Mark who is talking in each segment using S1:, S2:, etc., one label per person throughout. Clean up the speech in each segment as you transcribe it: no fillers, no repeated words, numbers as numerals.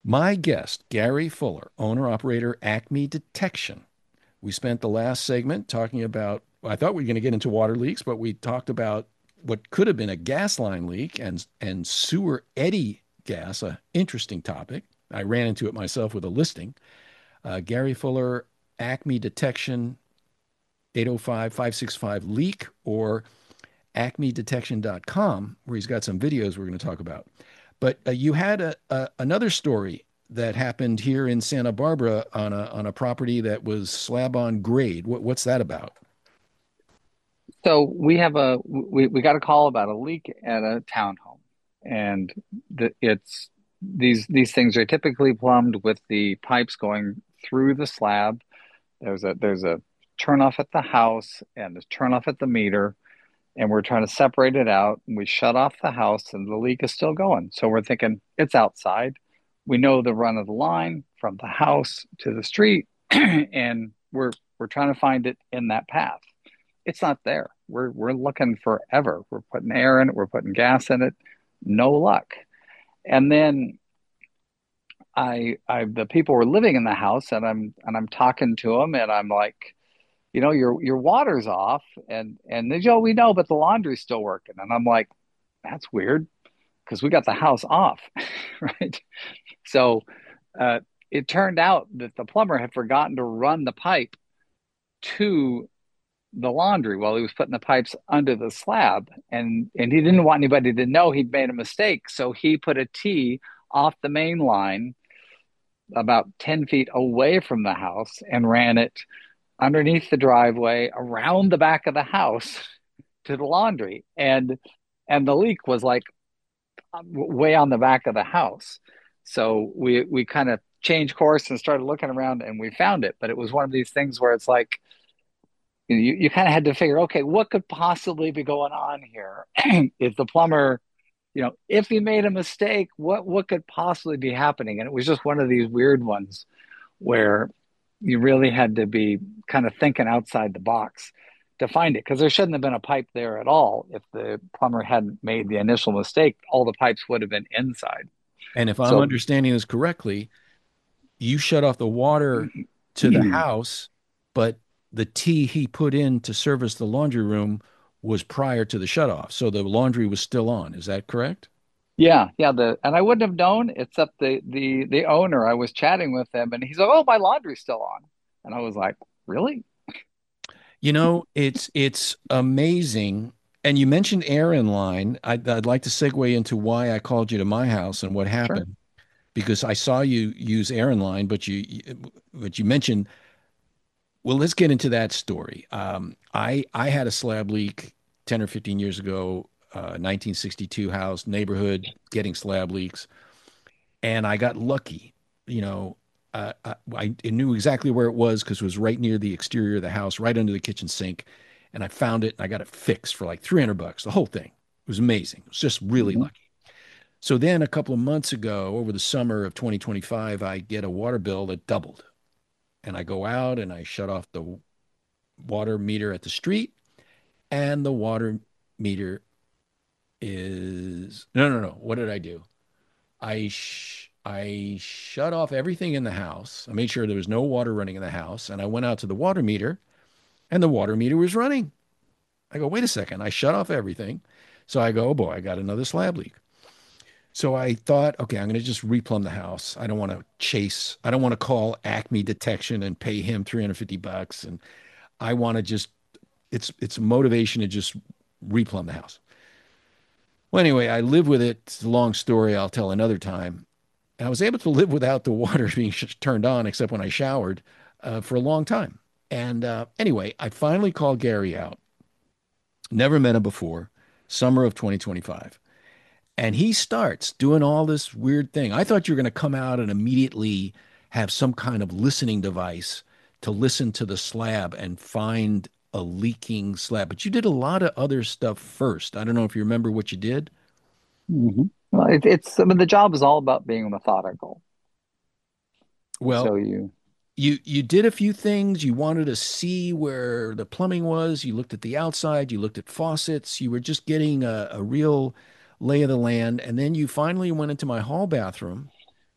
S1: My guest, Gary Fuller, owner operator Acme Detection. We spent the last segment talking about, I thought we were going to get into water leaks, but we talked about what could have been a gas line leak and sewer eddy gas, a interesting topic. I ran into it myself with a listing. Gary Fuller, Acme Detection, 805-565-LEAK, or acmedetection.com, where he's got some videos we're going to talk about. But you had another story that happened here in Santa Barbara on a property that was slab on grade. What's that about?
S2: So we got a call about a leak at a townhome, and it's these things are typically plumbed with the pipes going through the slab. There's a turn off at the house and a turn off at the meter, and we're trying to separate it out. And we shut off the house, and the leak is still going. So we're thinking it's outside. We know the run of the line from the house to the street, and we're trying to find it in that path. It's not there. We're looking forever. We're putting air in it, we're putting gas in it, no luck. And then I the people were living in the house, and I'm talking to them, and I'm like, your water's off, and they go, we know, but the laundry's still working. And I'm like, that's weird because we got the house off, right? So uh, it turned out that the plumber had forgotten to run the pipe to the laundry while he was putting the pipes under the slab, and he didn't want anybody to know he'd made a mistake, so he put a T off the main line about 10 feet away from the house and ran it underneath the driveway around the back of the house to the laundry, and the leak was like way on the back of the house. So we kind of changed course and started looking around, and we found it, but it was one of these things where it's like you kind of had to figure, okay, what could possibly be going on here? If the plumber, if he made a mistake, what could possibly be happening? And it was just one of these weird ones where you really had to be kind of thinking outside the box to find it, because there shouldn't have been a pipe there at all. If the plumber hadn't made the initial mistake, all the pipes would have been inside.
S1: And if I'm
S2: So
S1: understanding this correctly, you shut off the water to the house, but the T he put in to service the laundry room was prior to the shut off. So the laundry was still on. Is that correct?
S2: yeah, and I wouldn't have known except the owner. I was chatting with him, and he's like, "Oh, my laundry's still on," and I was like, "Really?"
S1: It's amazing. And you mentioned Aaron line. I'd like to segue into why I called you to my house and what
S2: Sure.
S1: happened because I saw you use Aaron line, but you mentioned. Well, let's get into that story. I had a slab leak 10 or 15 years ago, 1962 house neighborhood getting slab leaks, and I got lucky. You know, I knew exactly where it was because it was right near the exterior of the house, right under the kitchen sink, and I found it and I got it fixed for like $300, the whole thing. It was amazing. It was just really
S2: Hmm.
S1: lucky. So then a couple of months ago, over the summer of 2025, I get a water bill that doubled. And I go out and I shut off the water meter at the street, and the water meter is no, no, no. What did I do? I shut off everything in the house. I made sure there was no water running in the house, and I went out to the water meter, and the water meter was running. I go, wait a second. I shut off everything. So I go, oh boy, I got another slab leak. So I thought, okay, I'm going to just replumb the house. I don't want to chase, I don't want to call Acme Detection and pay him $350. And I want to just, it's motivation to just replumb the house. Well, anyway, I live with it. It's a long story. I'll tell another time. And I was able to live without the water being turned on, except when I showered, for a long time. And anyway, I finally called Gary out. Never met him before, summer of 2025. And he starts doing all this weird thing. I thought you were going to come out and immediately have some kind of listening device to listen to the slab and find a leaking slab. But you did a lot of other stuff first. I don't know if you remember what you did.
S2: Hmm. Well, I mean, the job is all about being methodical.
S1: Well,
S2: So you,
S1: you did a few things. You wanted to see where the plumbing was. You looked at the outside. You looked at faucets. You were just getting a real lay of the land. And then you finally went into my hall bathroom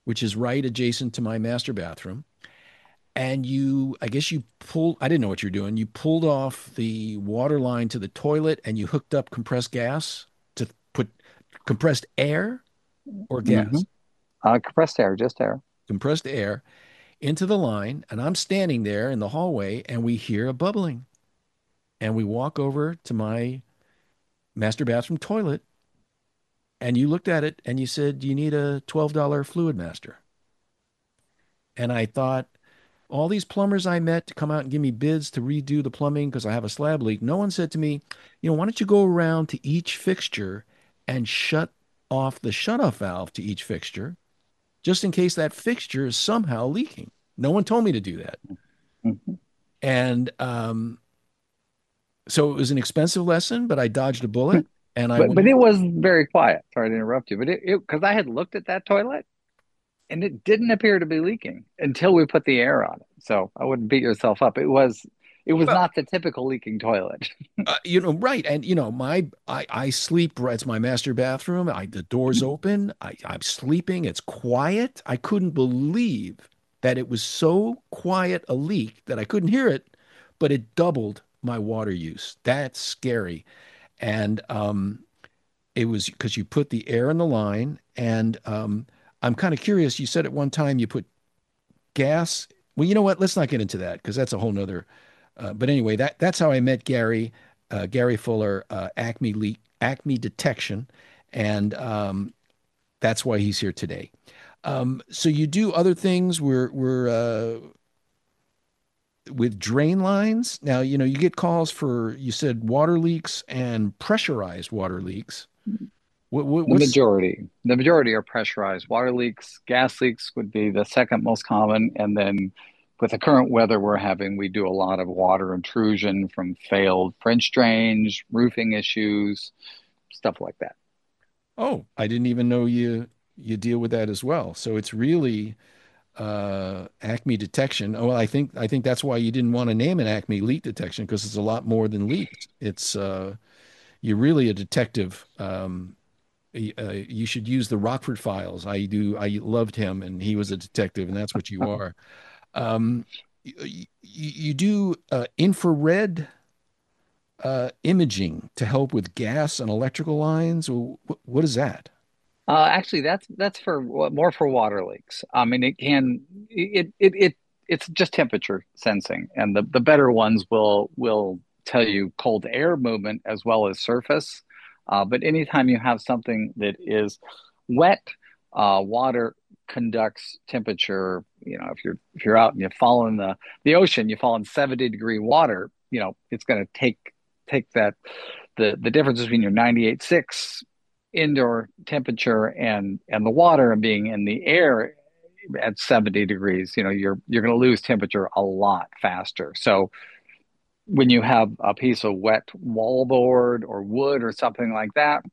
S1: which is right adjacent to my master bathroom. And I guess you pulled, I didn't know what you're doing. You pulled off the water line to the toilet and you hooked up compressed gas to put compressed air or
S2: Hmm.
S1: gas,
S2: Compressed air, just air.
S1: compressed air into the line. And I'm standing there in the hallway and we hear a bubbling. And we walk over to my master bathroom toilet and you looked at it and you said, you need a $12 fluid master. And I thought, all these plumbers I met to come out and give me bids to redo the plumbing because I have a slab leak, no one said to me, why don't you go around to each fixture and shut off the shutoff valve to each fixture just in case that fixture is somehow leaking. No one told me to do that.
S2: Mhm.
S1: And so it was an expensive lesson, but I dodged a bullet and I
S2: But
S1: went,
S2: it was very quiet. Sorry to interrupt you, but it because I had looked at that toilet and it didn't appear to be leaking until we put the air on it. So I wouldn't beat yourself up. It was
S1: well,
S2: not the typical leaking toilet.
S1: right. And I sleep right. It's my master bathroom. The door's open. I'm sleeping. It's quiet. I couldn't believe that it was so quiet a leak that I couldn't hear it, but it doubled my water use. That's scary. And it was because you put the air in the line. And I'm kind of curious. You said at one time you put gas. Well, you know what? Let's not get into that because that's a whole nother. But anyway, that's how I met Gary, Gary Fuller, Acme Detection, and that's why he's here today. So you do other things. We're with drain lines. Now, you get calls for, you said water leaks and pressurized water leaks.
S2: The
S1: What's
S2: majority, the majority are pressurized. Water leaks, gas leaks would be the second most common, and then with the current weather we're having, we do a lot of water intrusion from failed French drains, roofing issues, stuff like that.
S1: Oh, I didn't even know you deal with that as well. So it's really Acme Detection. Oh, well, I think that's why you didn't want to name it Acme Leak Detection because it's a lot more than leaks. It's you're really a detective. You should use the Rockford Files. I do. I loved him, and he was a detective, and that's what you are. You do infrared imaging to help with gas and electrical lines. What is that?
S2: Actually, that's for more for water leaks. I mean, it's just temperature sensing, and the better ones will tell you cold air movement as well as surface. But anytime you have something that is wet, water conducts temperature. If you're out and you fall in the ocean, you fall in 70-degree water. It's going to take that the difference between your 98.6 indoor temperature and the water and being in the air at 70 degrees, you're going to lose temperature a lot faster. So when you have a piece of wet wallboard or wood or something like that,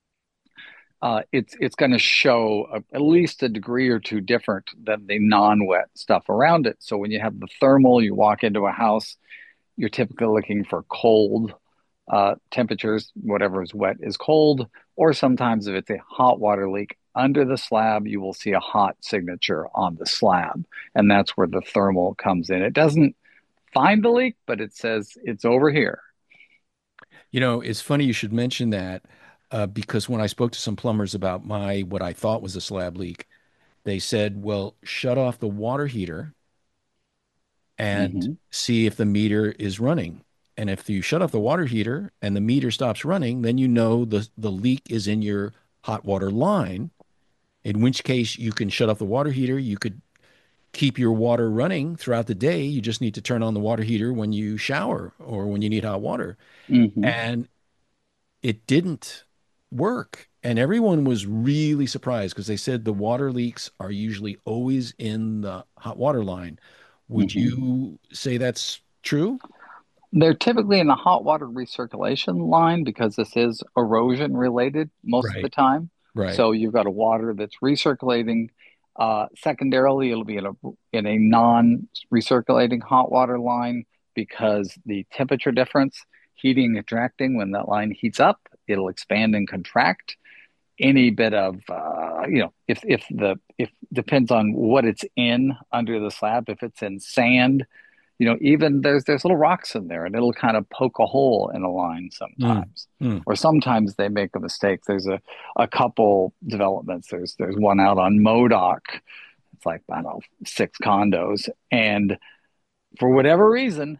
S2: it's going to show at least a degree or two different than the non-wet stuff around it. So when you have the thermal, you walk into a house, you're typically looking for cold temperatures. Whatever is wet is cold. Or sometimes if it's a hot water leak under the slab, you will see a hot signature on the slab. And that's where the thermal comes in. It doesn't find the leak, but it says it's over here.
S1: It's funny you should mention that because when I spoke to some plumbers about what I thought was a slab leak, they said, well, shut off the water heater and
S2: Mm-hmm.
S1: see if the meter is running. And if you shut off the water heater and the meter stops running, then you know the leak is in your hot water line, in which case you can shut off the water heater. You could keep your water running throughout the day. You just need to turn on the water heater when you shower or when you need hot water.
S2: Mm-hmm.
S1: And it didn't work. And everyone was really surprised because they said the water leaks are usually always in the hot water line. Would
S2: Mm-hmm.
S1: you say that's true?
S2: They're typically in the hot water recirculation line because this is erosion related most of the
S1: Right,
S2: time.
S1: right.
S2: So you've got a water that's recirculating. Secondarily, it'll be in a non-recirculating hot water line because the temperature difference, heating and contracting, when that line heats up, it'll expand and contract. any bit of if depends on what it's in under the slab. If it's in sand, even there's little rocks in there, and it'll kind of poke a hole in a line
S1: Mm,
S2: sometimes.
S1: mm.
S2: Or sometimes they make a mistake. There's a couple developments. There's one out on Modoc. It's like, I don't know, six condos, and for whatever reason,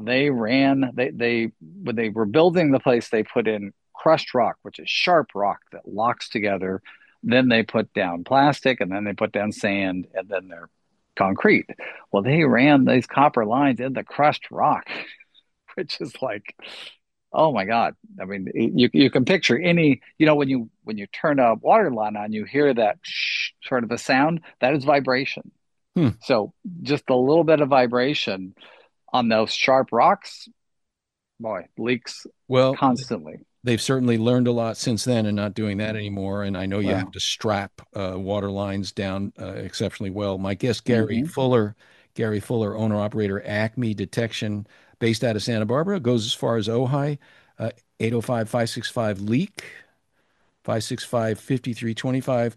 S2: they when they were building the place, they put in crushed rock, which is sharp rock that locks together. Then they put down plastic, and then they put down sand, and then they're concrete. Well, they ran these copper lines in the crushed rock, which is like, oh my God. I mean, you can picture any, when you turn a water line on, you hear that sort of a sound. That is vibration.
S1: Hmm.
S2: So just a little bit of vibration on those sharp rocks, boy, leaks
S1: Well,
S2: constantly.
S1: they've certainly learned a lot since then and not doing that anymore. And I know you have
S2: Well,
S1: to strap water lines down exceptionally well. My guest,
S2: mm-hmm.
S1: Gary Fuller, owner operator Acme Detection, based out of Santa Barbara, goes as far as Ojai, 805 leak, 565 5325,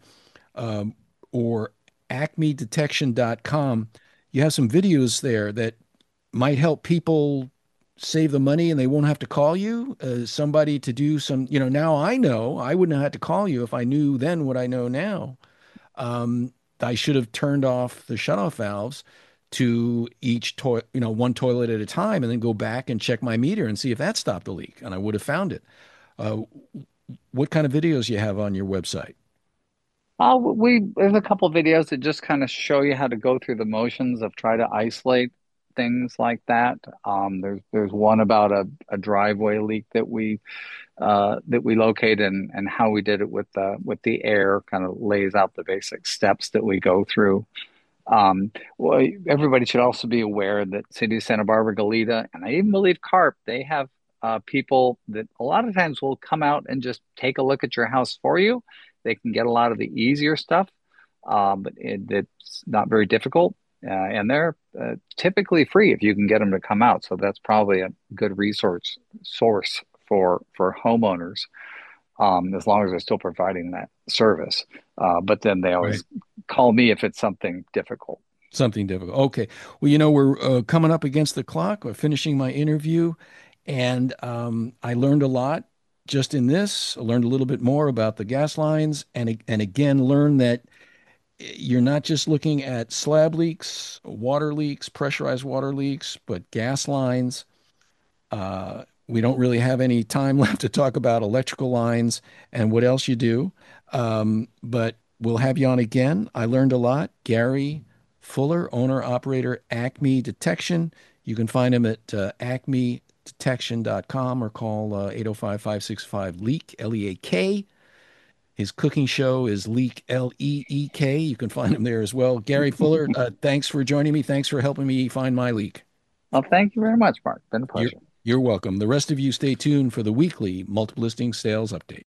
S1: or acmedetection.com. You have some videos there that might help people save the money and they won't have to call you, somebody to do some, now I know I wouldn't have had to call you if I knew then what I know now. Um, I should have turned off the shutoff valves to each toilet, one toilet at a time, and then go back and check my meter and see if that stopped the leak, and I would have found it. Uh, what kind of videos you have on your website?
S2: There's a couple of videos that just kind of show you how to go through the motions of try to isolate things like that. There's one about a driveway leak that we locate, and how we did it with the air, kind of lays out the basic steps that we go through. Well, everybody should also be aware that City of Santa Barbara, Goleta, and I even believe CARP, they have people that a lot of times will come out and just take a look at your house for you. They can get a lot of the easier stuff, but it's not very difficult. And they're typically free if you can get them to come out. So that's probably a good resource source for homeowners, as long as they're still providing that service. But then they
S1: Right.
S2: always call me if it's something difficult.
S1: Something difficult. Okay. Well, we're coming up against the clock. We're finishing my interview, and I learned a lot just in this. I learned a little bit more about the gas lines, and again learned that you're not just looking at slab leaks, water leaks, pressurized water leaks, but gas lines. We don't really have any time left to talk about electrical lines and what else you do. But we'll have you on again. I learned a lot. Gary Fuller, owner operator, Acme Detection. You can find him at acmedetection.com or call 805 LEAK, LEAK. His cooking show is Leak, LEEK. You can find him there as well. Gary Fuller, thanks for joining me. Thanks for helping me find my leak.
S2: Well, thank you very much, Mark. Been a
S1: You're,
S2: pleasure.
S1: you're welcome. The rest of you stay tuned for the weekly multiple listing sales update.